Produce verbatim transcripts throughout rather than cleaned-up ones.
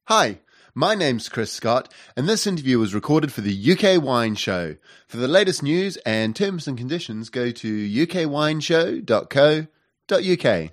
Hi, my name's Chris Scott, and this interview was recorded for the U K Wine Show. For the latest news and terms and conditions, go to u k wine show dot co dot u k.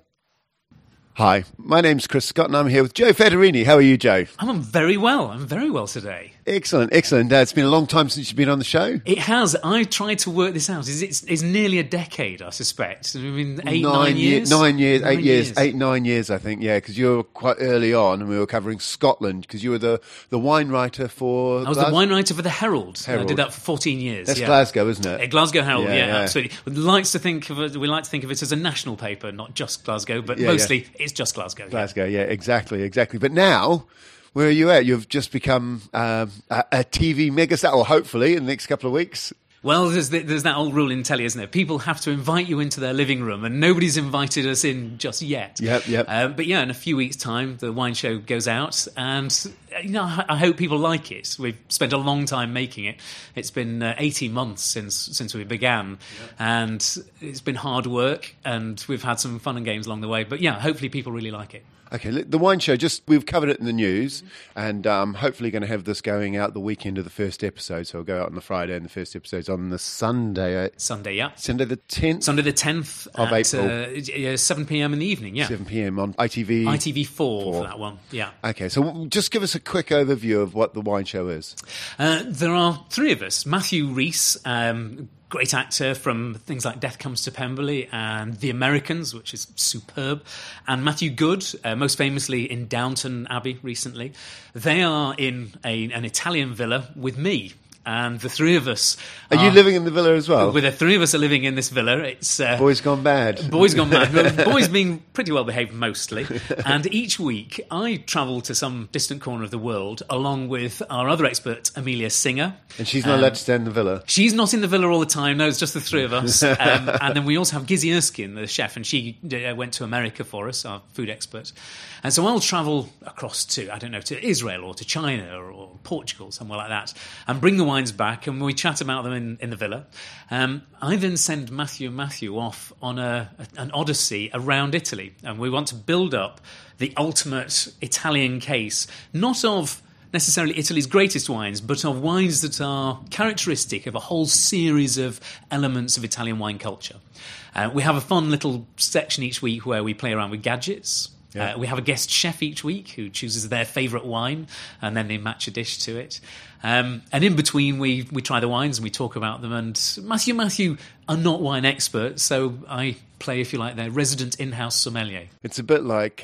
Hi, my name's Chris Scott, and I'm here with Joe Federini. How are you, Joe? I'm very well. I'm very well today. Excellent, excellent. Uh, it's been a long time since you've been on the show. It has. I tried to work this out. It's, it's, it's nearly a decade, I suspect. I mean, eight, nine, nine years? Year, nine years, nine eight years, years, eight, nine years, I think, yeah, because you were quite early on, and we were covering Scotland, because you were the, the wine writer for... I was Glas- the wine writer for the Herald. Herald. I did that for fourteen years. That's yeah. Glasgow, isn't it? Uh, Glasgow Herald, Yeah, yeah, yeah. absolutely. We like to think of it, we like to think of it as a national paper, not just Glasgow, but Yeah, mostly yeah. it's just Glasgow. Glasgow, yeah, exactly, exactly. But now, where are you at? You've just become um, a, a T V megastar, or hopefully in the next couple of weeks. Well, there's, the, there's that old rule in telly, isn't there? People have to invite you into their living room, and nobody's invited us in just yet. Yep, yep. Um, but yeah, in a few weeks' time, the wine show goes out, and you know, I, I hope people like it. We've spent a long time making it. It's been uh, eighteen months since since we began, yep. and it's been hard work, and we've had some fun and games along the way. But yeah, hopefully people really like it. Okay, the wine show, just we've covered it in the news, and um, hopefully going to have this going out the weekend of the first episode, so it'll go out on the Friday, and the first episode's on the Sunday. Sunday, yeah. Sunday the tenth? Sunday the tenth of at, April. Uh, yeah, seven p.m. in the evening, yeah. seven p.m. on I T V. I T V four, four for that one, yeah. Okay, so just give us a quick overview of what the wine show is. Uh, there are three of us. Matthew Rhys, um, great actor from things like Death Comes to Pemberley and The Americans, which is superb, and Matthew Good, uh, most famously in Downton Abbey recently. They are in a, an Italian villa with me. And the three of us are, are you living in the villa as well? With the three of us are living in this villa. It's uh, boys gone bad. Boys gone mad. Boys being pretty well behaved mostly. And each week I travel to some distant corner of the world along with our other expert, Amelia Singer. And she's not um, allowed to stay in the villa. She's not in the villa all the time. No, it's just the three of us. Um, and then we also have Gizzy Erskine, the chef, and she uh, went to America for us, our food expert. And so I'll travel across to, I don't know, to Israel or to China or, or Portugal, somewhere like that, and bring the wines back, and we chat about them in, in the villa. Um, I then send Matthew and Matthew off on a, a, an odyssey around Italy, and we want to build up the ultimate Italian case, not of necessarily Italy's greatest wines, but of wines that are characteristic of a whole series of elements of Italian wine culture. Uh, we have a fun little section each week where we play around with gadgets. Yeah. Uh, we have a guest chef each week who chooses their favourite wine, and then they match a dish to it. Um, and in between, we we try the wines and we talk about them. And Matthew and Matthew are not wine experts, so I play, if you like, their resident in-house sommelier. It's a bit like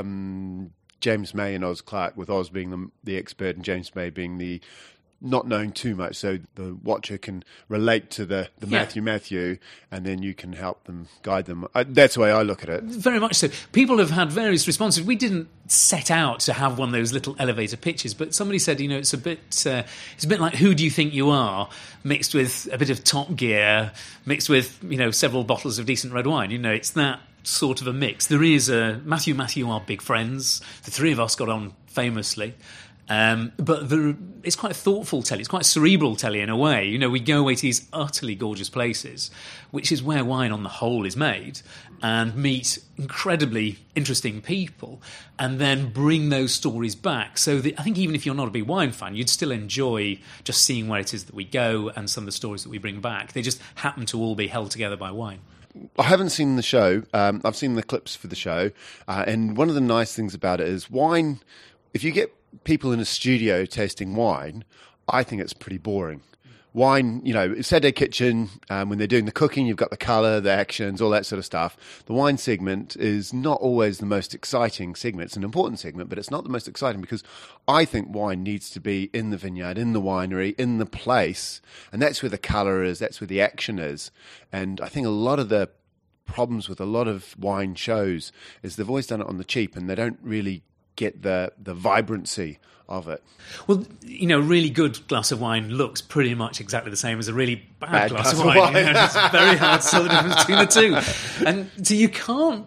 um, James May and Oz Clarke, with Oz being the, the expert and James May being the not knowing too much, so the watcher can relate to the, the yeah. Matthew Matthew, and then you can help them, guide them. I, that's the way I look at it. Very much so. People have had various responses. We didn't set out to have one of those little elevator pitches, but somebody said, you know, it's a bit, uh, it's a bit like Who Do You Think You Are, mixed with a bit of Top Gear, mixed with, you know, several bottles of decent red wine. You know, it's that sort of a mix. There is a Matthew and Matthew are big friends. The three of us got on famously. Um, but there, it's quite a thoughtful telly. It's quite a cerebral telly in a way. You know, we go away to these utterly gorgeous places, which is where wine on the whole is made, and meet incredibly interesting people, and then bring those stories back. So that, I think even if you're not a big wine fan, you'd still enjoy just seeing where it is that we go and some of the stories that we bring back. They just happen to all be held together by wine. I haven't seen the show. Um, I've seen the clips for the show, uh, and one of the nice things about it is wine, if you get people in a studio tasting wine, I think it's pretty boring. Wine, you know, Saturday Kitchen, um, when they're doing the cooking, you've got the colour, the actions, all that sort of stuff. The wine segment is not always the most exciting segment. It's an important segment, but it's not the most exciting, because I think wine needs to be in the vineyard, in the winery, in the place, and that's where the colour is, that's where the action is. And I think a lot of the problems with a lot of wine shows is they've always done it on the cheap, and they don't really get the the vibrancy of it. Well, you know, a really good glass of wine looks pretty much exactly the same as a really bad, bad glass, glass of wine. Of wine. You know, it's very hard to tell the difference between the two. And so you can't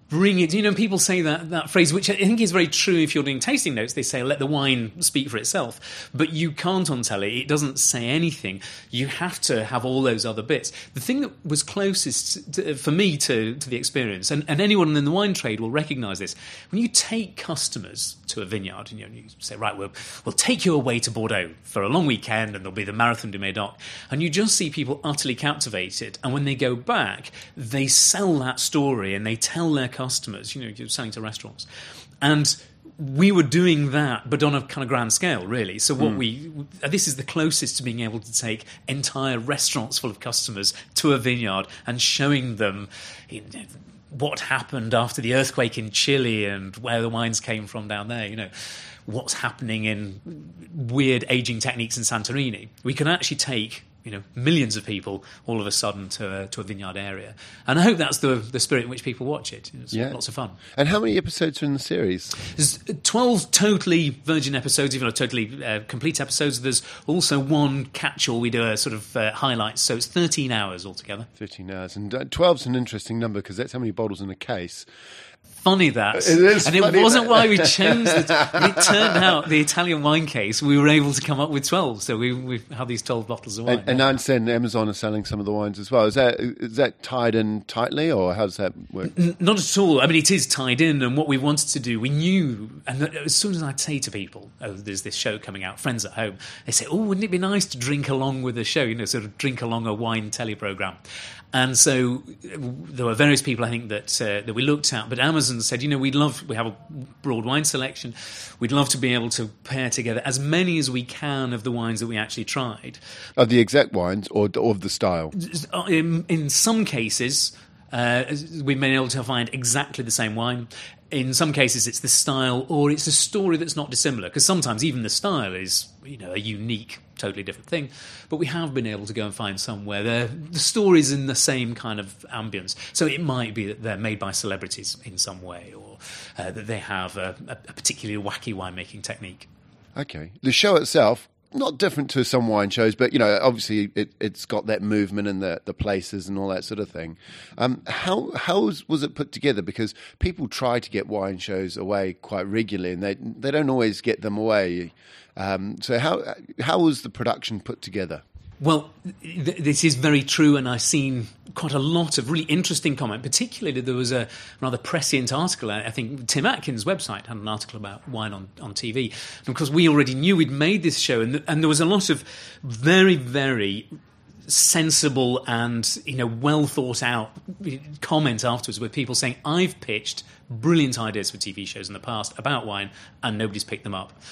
bring it. You know, people say that, that phrase, which I think is very true if you're doing tasting notes. They say, let the wine speak for itself. But you can't on telly. It doesn't say anything. You have to have all those other bits. The thing that was closest to, for me to, to the experience, and, and anyone in the wine trade will recognise this, when you take customers to a vineyard, you know, you say, right, we'll, we'll take you away to Bordeaux for a long weekend, and there'll be the Marathon du Médoc, and you just see people utterly captivated. And when they go back, they sell that story and they tell their customers, you know, you're selling to restaurants. And we were doing that, but on a kind of grand scale, really. So what mm. we, this is the closest to being able to take entire restaurants full of customers to a vineyard and showing them you know, what happened after the earthquake in Chile and where the wines came from down there, you know, what's happening in weird aging techniques in Santorini. We can actually take you know, millions of people all of a sudden to a, to a vineyard area. And I hope that's the the spirit in which people watch it. It's yeah. lots of fun. And how many episodes are in the series? There's twelve totally virgin episodes, even though totally uh, complete episodes. There's also one catch-all. We do a sort of uh, highlights, so it's thirteen hours altogether. thirteen hours. And uh, twelve's an interesting number because that's how many bottles in a case. Funny that. It is and it funny wasn't that. why we chose it. It turned out the Italian wine case, we were able to come up with twelve. So we we have these twelve bottles of wine. And, and I understand Amazon are selling some of the wines as well. Is that is that tied in tightly, or how does that work? N- not at all. I mean, it is tied in. And what we wanted to do, we knew, and as soon as I'd say to people, oh, there's this show coming out, Friends at Home, they say, oh, wouldn't it be nice to drink along with the show, you know, sort of drink along a wine telly programme. And so there were various people, I think, that uh, that we looked at. But Amazon said, you know, we'd love, we have a broad wine selection. We'd love to be able to pair together as many as we can of the wines that we actually tried. Of the exact wines or, or of the style? In, in some cases, uh, we've been able to find exactly the same wine. In some cases, it's the style or it's a story that's not dissimilar. Because sometimes even the style is, you know, a unique, totally different thing. But we have been able to go and find some where the story's in the same kind of ambience. So it might be that they're made by celebrities in some way, or uh, that they have a, a particularly wacky winemaking technique. Okay. The show itself, not different to some wine shows, but, you know, obviously it, it's got that movement and the, the places and all that sort of thing. Um, how how was, was it put together? Because people try to get wine shows away quite regularly, and they they don't always get them away. Um, so how how was the production put together? Well, th- this is very true, and I've seen quite a lot of really interesting comment. Particularly, there was a rather prescient article. I think Tim Atkins' website had an article about wine on, on T V. And of course, we already knew we'd made this show, and, th- and there was a lot of very, very sensible and, you know, well thought out comment afterwards, with people saying, "I've pitched brilliant ideas for T V shows in the past about wine, and nobody's picked them up."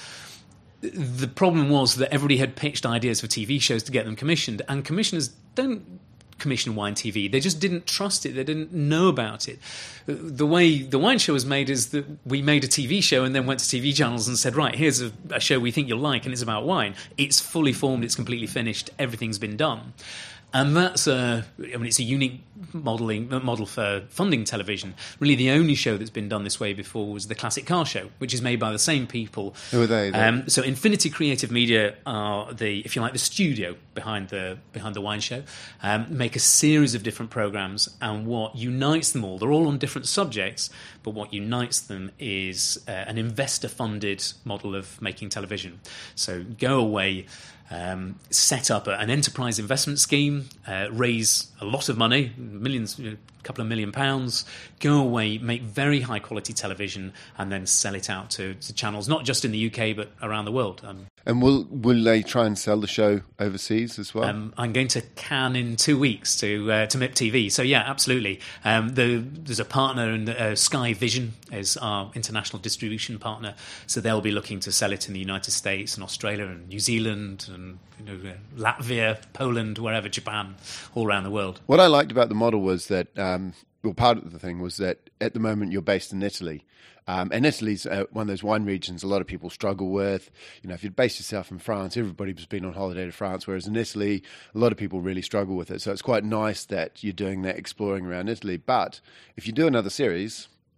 The problem was that everybody had pitched ideas for T V shows to get them commissioned, and commissioners don't commission wine T V. They just didn't trust it. They didn't know about it. The way the wine show was made is that we made a T V show and then went to T V channels and said, right, here's a, a show we think you'll like, and it's about wine. It's fully formed. It's completely finished. Everything's been done. And that's a, I mean, it's a unique modeling model for funding television. Really, the only show that's been done this way before was the Classic Car Show, which is made by the same people. Who are they? Um, so, Infinity Creative Media are the, if you like, the studio behind the behind the wine show. Um, make a series of different programs, and what unites them all, they're all on different subjects, but what unites them is uh, an investor-funded model of making television. So, go away. Um, set up a, an enterprise investment scheme, uh, raise a lot of money, millions, a couple of million pounds, go away, make very high quality television, and then sell it out to, to channels, not just in the U K, but around the world. Um, and will will they try and sell the show overseas as well? Um, I'm going to Cannes in two weeks to uh, to M I P T V. So yeah, absolutely. Um, the, there's a partner, and uh, Sky Vision is our international distribution partner. So they'll be looking to sell it in the United States and Australia and New Zealand and you know, Latvia, Poland, wherever, Japan, all around the world. What I liked about the model was that, um, well, part of the thing was that at the moment you're based in Italy. Um, and Italy's uh, one of those wine regions a lot of people struggle with. You know, if you'd based yourself in France, everybody's been on holiday to France, whereas in Italy, a lot of people really struggle with it. So it's quite nice that you're doing that exploring around Italy. But if you do another series,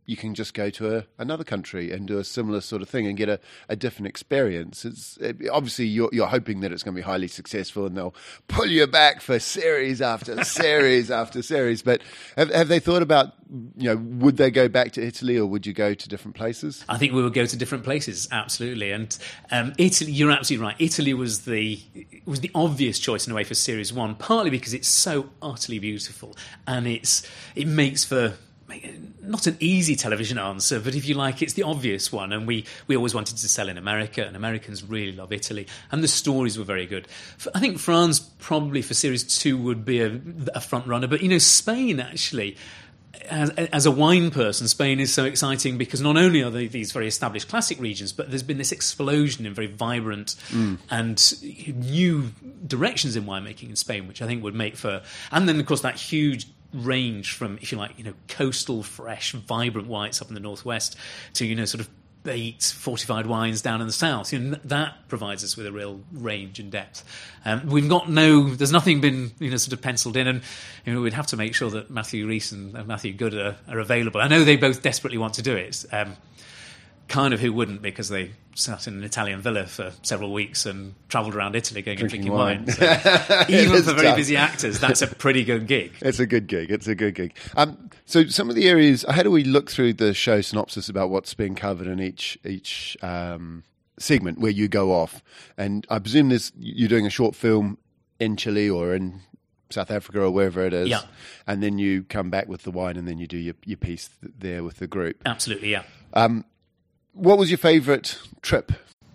you can just go to a, another country and do a similar sort of thing and get a, a different experience. It's it, obviously you're, you're hoping that it's going to be highly successful and they'll pull you back for series after series after series. But have, have they thought about, you know, would they go back to Italy or would you go to different places? I think we would go to different places, absolutely. And um, Italy, you're absolutely right. Italy was the was the obvious choice in a way for series one, partly because it's so utterly beautiful and it's it makes for not an easy television answer, but if you like, it's the obvious one. And we, we always wanted to sell in America, and Americans really love Italy. And the stories were very good. I think France probably for series two would be a, a front runner. But, you know, Spain actually, as, as a wine person, Spain is so exciting because not only are they these very established classic regions, but there's been this explosion in very vibrant mm. and new directions in winemaking in Spain, which I think would make for... And then, of course, that huge range from, if you like, you know, coastal, fresh, vibrant whites up in the northwest to, you know, sort of baked, fortified wines down in the south. You know, that provides us with a real range and depth. Um, we've got no, there's nothing been, you know, sort of penciled in, and you know, we'd have to make sure that Matthew Rees and Matthew Good are, are available. I know they both desperately want to do it. Um, kind of who wouldn't, because they sat in an Italian villa for several weeks and travelled around Italy going drinking and drinking wine. wine. So even for very tough. busy actors, that's a pretty good gig. It's a good gig. It's a good gig. Um, so some of the areas, how do we look through the show synopsis about what's being covered in each each um, segment where you go off? And I presume this, you're doing a short film in Chile or in South Africa or wherever it is, yeah. and then you come back with the wine and then you do your, your piece there with the group. Absolutely, yeah. Um, What was your favourite trip?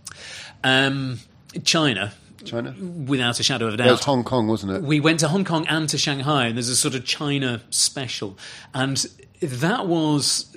Um, China. China? Without a shadow of a doubt. It was Hong Kong, wasn't it? We went to Hong Kong and to Shanghai, and there's a sort of China special. And that was...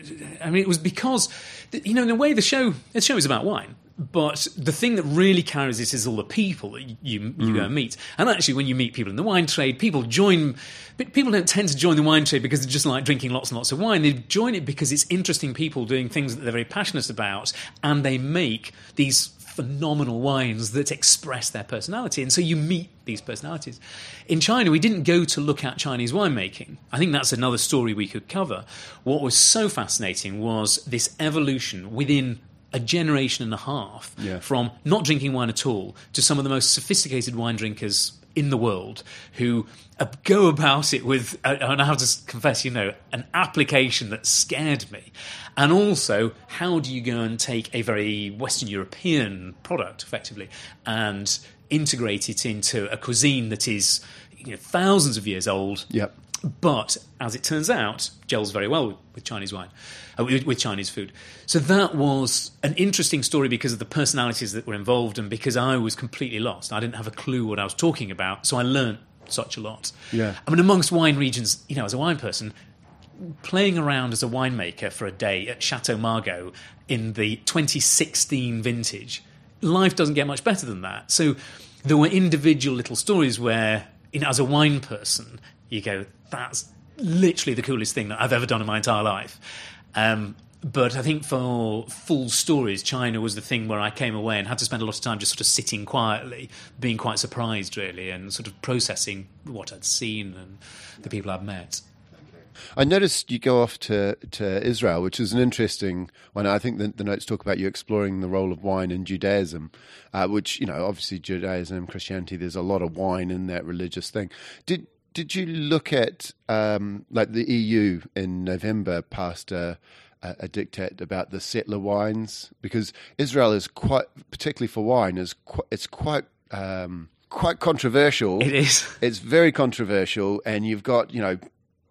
I mean, it was because, you know, in a way, the show, the show is about wine. But the thing that really carries it is all the people that you, you mm. go and meet. And actually, when you meet people in the wine trade, people join... People don't tend to join the wine trade because they just like drinking lots and lots of wine. They join it because it's interesting people doing things that they're very passionate about, and they make these phenomenal wines that express their personality. And so you meet these personalities. In China, we didn't go to look at Chinese winemaking. I think that's another story we could cover. What was so fascinating was this evolution within a generation and a half yeah. from not drinking wine at all to some of the most sophisticated wine drinkers in the world who uh, go about it with, uh, and I have to confess, you know, an application that scared me. And also, how do you go and take a very Western European product, effectively, and integrate it into a cuisine that is, you know, thousands of years old, yep. but, as it turns out, gels very well with, with Chinese wine, uh, with, with Chinese food. So that was an interesting story because of the personalities that were involved and because I was completely lost. I didn't have a clue what I was talking about, so I learnt such a lot. Yeah. I mean, amongst wine regions, you know, as a wine person, playing around as a winemaker for a day at Chateau Margaux in the twenty sixteen vintage, life doesn't get much better than that. So there were individual little stories where, you know, as a wine person, you go, that's literally the coolest thing that I've ever done in my entire life. Um, but I think for full stories, China was the thing where I came away and had to spend a lot of time just sort of sitting quietly, being quite surprised, really, and sort of processing what I'd seen and the people I'd met. I noticed you go off to, to Israel, which is an interesting one. I think the, the notes talk about you exploring the role of wine in Judaism, uh, which, you know, obviously Judaism, Christianity, there's a lot of wine in that religious thing. Did did you look at, um, like the E U in November passed a, a, a diktat about the settler wines? Because Israel is quite, particularly for wine, is quite, it's quite... Um, quite controversial. It is. It's very controversial, and you've got, you know,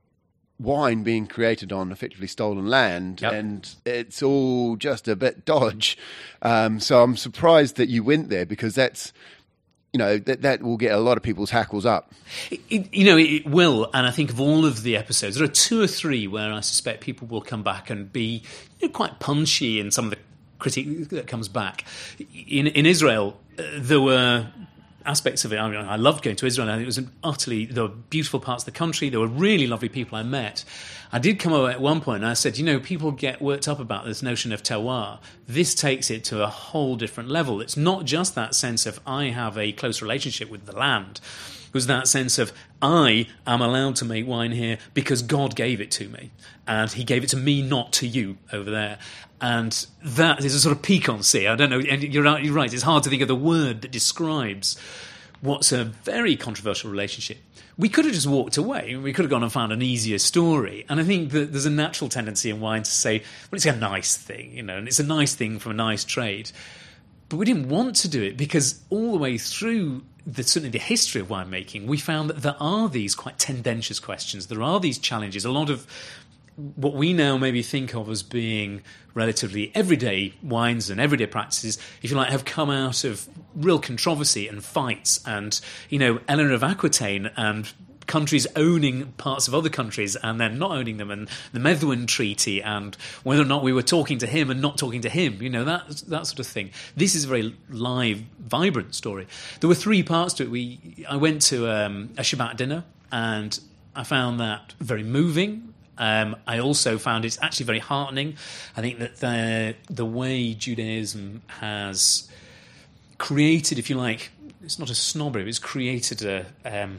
wine being created on effectively stolen land, yep. and it's all just a bit dodge. Um, so I'm surprised that you went there, because that's, you know, that that will get a lot of people's hackles up. It, it, you know, it will, and I think of all of the episodes, there are two or three where I suspect people will come back and be, you know, quite punchy in some of the critique that comes back. In, in Israel, uh, there were aspects of it. I mean, I loved going to Israel. It was an utterly, there were beautiful parts of the country. There were really lovely people I met. I did come away at one point and I said, you know, people get worked up about this notion of terroir. This takes it to a whole different level. It's not just that sense of I have a close relationship with the land. It was that sense of I am allowed to make wine here because God gave it to me. And he gave it to me, not to you over there. And that is a sort of piquancy. I don't know. And you're right, you're right. It's hard to think of the word that describes what's a very controversial relationship. We could have just walked away. We could have gone and found an easier story. And I think that there's a natural tendency in wine to say, well, it's a nice thing, you know, and it's a nice thing from a nice trade. But we didn't want to do it because all the way through the, certainly the history of winemaking, we found that there are these quite tendentious questions. There are these challenges. A lot of what we now maybe think of as being relatively everyday wines and everyday practices, if you like, have come out of real controversy and fights and, you know, Eleanor of Aquitaine and countries owning parts of other countries and then not owning them, and the Methuen Treaty and whether or not we were talking to him and not talking to him, you know, that that sort of thing. This is a very live, vibrant story. There were three parts to it. We I went to um, a Shabbat dinner and I found that very moving. Um, I also found it's actually very heartening. I think that the the way Judaism has created, if you like, it's not a snobbery, it's created a, um,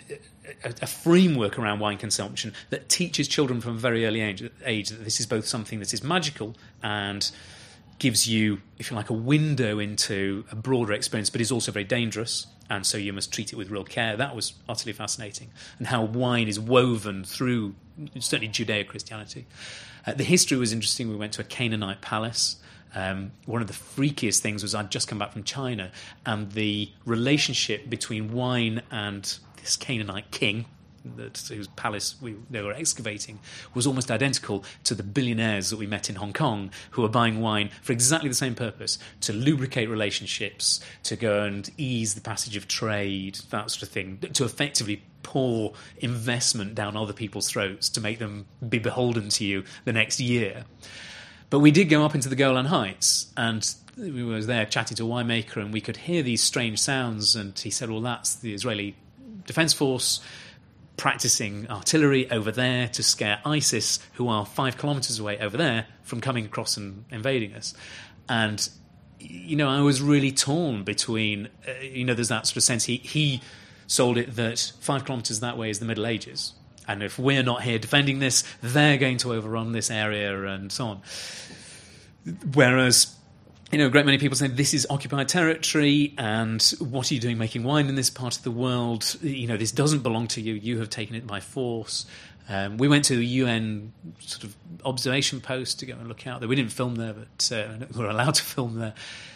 a, a framework around wine consumption that teaches children from a very early age, age that this is both something that is magical and gives you, if you like, a window into a broader experience, but is also very dangerous, and so you must treat it with real care. That was utterly fascinating, and how wine is woven through certainly Judeo-Christianity. Uh, the history was interesting. We went to a Canaanite palace. Um, one of the freakiest things was I'd just come back from China, and the relationship between wine and this Canaanite king, that, whose palace we, they were excavating, was almost identical to the billionaires that we met in Hong Kong who were buying wine for exactly the same purpose, to lubricate relationships, to go and ease the passage of trade, that sort of thing, to effectively pour investment down other people's throats to make them be beholden to you the next year. But we did go up into the Golan Heights, and we were there chatting to a winemaker, and we could hear these strange sounds, and he said, well, that's the Israeli Defence Force practicing artillery over there to scare ISIS, who are five kilometres away over there, from coming across and invading us. And, you know, I was really torn between, uh, you know, there's that sort of sense. He, he sold it that five kilometres that way is the Middle Ages. And if we're not here defending this, they're going to overrun this area and so on. Whereas, you know, a great many people say this is occupied territory, and what are you doing making wine in this part of the world? You know, this doesn't belong to you. You have taken it by force. Um, we went to a U N sort of observation post to go and look out there. We didn't film there, but uh, we were allowed to film there.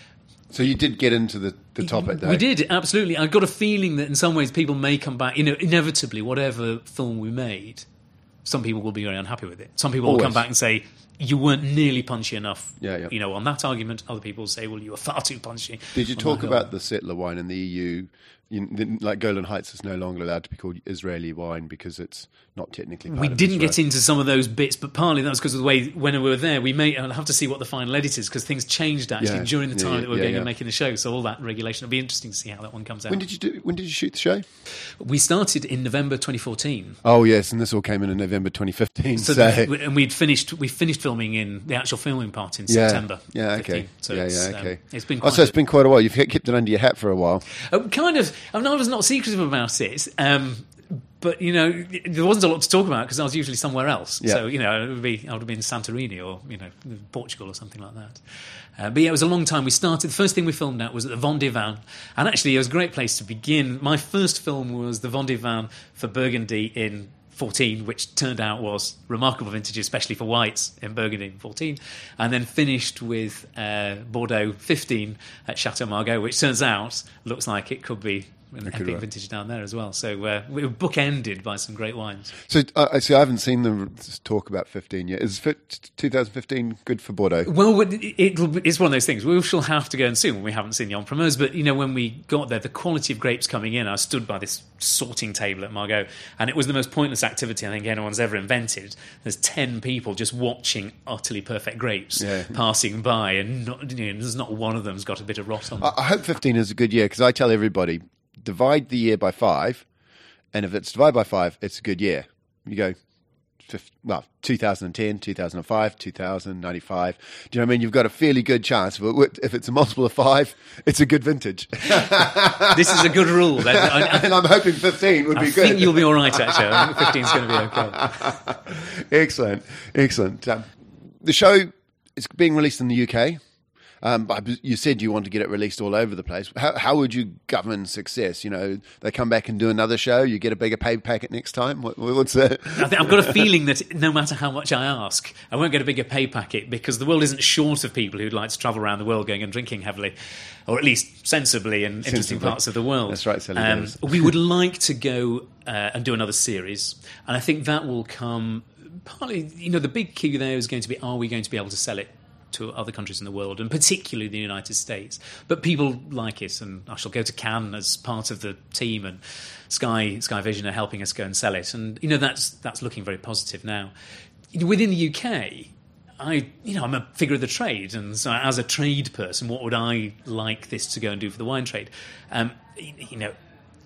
So you did get into the, the topic, though? We did, absolutely. I got a feeling that in some ways people may come back, you know, inevitably, whatever film we made, some people will be very unhappy with it. Some people Always. will come back and say, you weren't nearly punchy enough, yeah, yeah. you know, on that argument. Other people say, well, you were far too punchy. Did you talk about the settler wine in the E U? You, like Golan Heights is no longer allowed to be called Israeli wine because it's not technically part We of didn't Israel. get into some of those bits, but partly that was because of the way, when we were there, we may I'll have to see what the final edit is, because things changed actually Yeah, during the time yeah, that we were yeah, going yeah. and making the show. So all that regulation, it'll be interesting to see how that one comes out. When did you do? When did you shoot the show? We started in November twenty fourteen. Oh yes, and this all came in in November twenty fifteen. So, So, the, and we'd finished we finished filming in the actual filming part in yeah, September. yeah, okay, fifteen. So yeah, it's, yeah, okay. Um, it's been Oh, quite so it's been quite a while. You've kept it under your hat for a while. uh, kind of. I mean, I was not secretive about it, um, but you know, there wasn't a lot to talk about because I was usually somewhere else. Yeah. So you know, it would be I would have been in Santorini or you know Portugal or something like that. Uh, but yeah, it was a long time. We started. The first thing we filmed at was at the Vin des Vins, and actually, it was a great place to begin. My first film was the Vin des Vins for Burgundy in fourteen, which turned out was remarkable vintage, especially for whites in Burgundy in fourteen, and then finished with uh, Bordeaux fifteen at Chateau Margaux, which turns out looks like it could be an could epic work. vintage down there as well. So uh, we were bookended by some great wines. So uh, I see. I haven't seen them talk about fifteen yet. Is twenty fifteen good for Bordeaux? Well, it, it'll, it's one of those things. We shall have to go and see when we haven't seen the Entremeuse. But, you know, when we got there, the quality of grapes coming in, I stood by this sorting table at Margaux, and it was the most pointless activity I think anyone's ever invented. There's ten people just watching utterly perfect grapes Yeah. passing by, and not, you know, there's not one of them's got a bit of rot on them. I, I hope fifteen is a good year because I tell everybody divide the year by five, and if it's divided by five, it's a good year. You go well, two thousand ten, two thousand five, two thousand, ninety-five. Do you know what I mean? You've got a fairly good chance. But if it's a multiple of five, it's a good vintage. This is a good rule. I, I, and I'm hoping fifteen would I be good. I think you'll be all right, actually. I think fifteen is going to be okay. Excellent. Excellent. Um, the show is being released in the U K. Um, but you said you want to get it released all over the place. How, how would you govern success? You know, they come back and do another show, you get a bigger pay packet next time? What, what's that? I think I've got a feeling that no matter how much I ask, I won't get a bigger pay packet because the world isn't short of people who'd like to travel around the world going and drinking heavily, or at least sensibly in interesting Sensibly. parts of the world. That's right, Sally um, Davis. We would like to go uh, and do another series, and I think that will come partly, you know, the big key there is going to be, are we going to be able to sell it to other countries in the world, and particularly the United States? But people like it, and I shall go to Cannes as part of the team, and Sky Sky Vision are helping us go and sell it, and you know that's that's looking very positive now. Within the U K, I you know I'm a figure of the trade, and so as a trade person, what would I like this to go and do for the wine trade? Um, you know.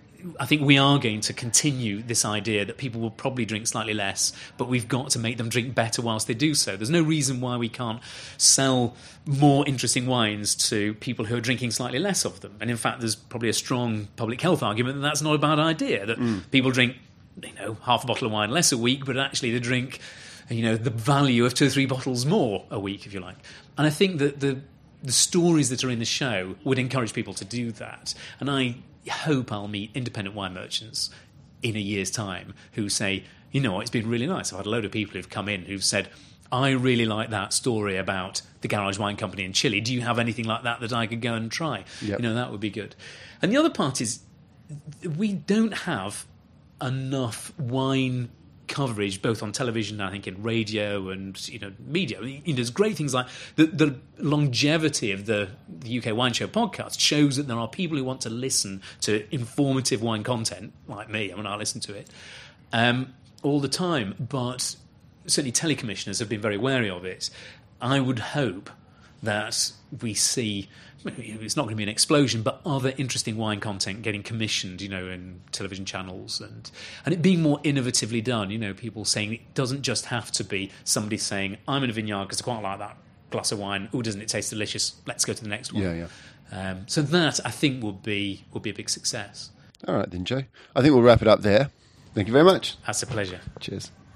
I think we are going to continue this idea that people will probably drink slightly less, but we've got to make them drink better whilst they do so. There's no reason why we can't sell more interesting wines to people who are drinking slightly less of them. And in fact, there's probably a strong public health argument that that's not a bad idea, that mm. people drink, you know, half a bottle of wine less a week, but actually they drink, you know, the value of two or three bottles more a week, if you like. And I think that the the stories that are in the show would encourage people to do that. And I hope I'll meet independent wine merchants in a year's time who say, you know what, it's been really nice. I've had a load of people who've come in who've said, I really like that story about the Garage Wine Company in Chile. Do you have anything like that that I could go and try? Yep. You know, that would be good. And the other part is we don't have enough wine coverage, both on television, I think, in radio and, you know, media. You know, there's great things like the, the longevity of the, the U K Wine Show podcast shows that there are people who want to listen to informative wine content, like me. I mean, I listen to it um, all the time, but certainly telecommissioners have been very wary of it. I would hope that we see, it's not going to be an explosion, but other interesting wine content getting commissioned, you know, in television channels, and and it being more innovatively done. You know, people saying it doesn't just have to be somebody saying, I'm in a vineyard because I quite like that glass of wine. Oh, doesn't it taste delicious? Let's go to the next one. Yeah, yeah. Um, so that, I think, will be will be a big success. All right then, Joe. I think we'll wrap it up there. Thank you very much. That's a pleasure. Cheers.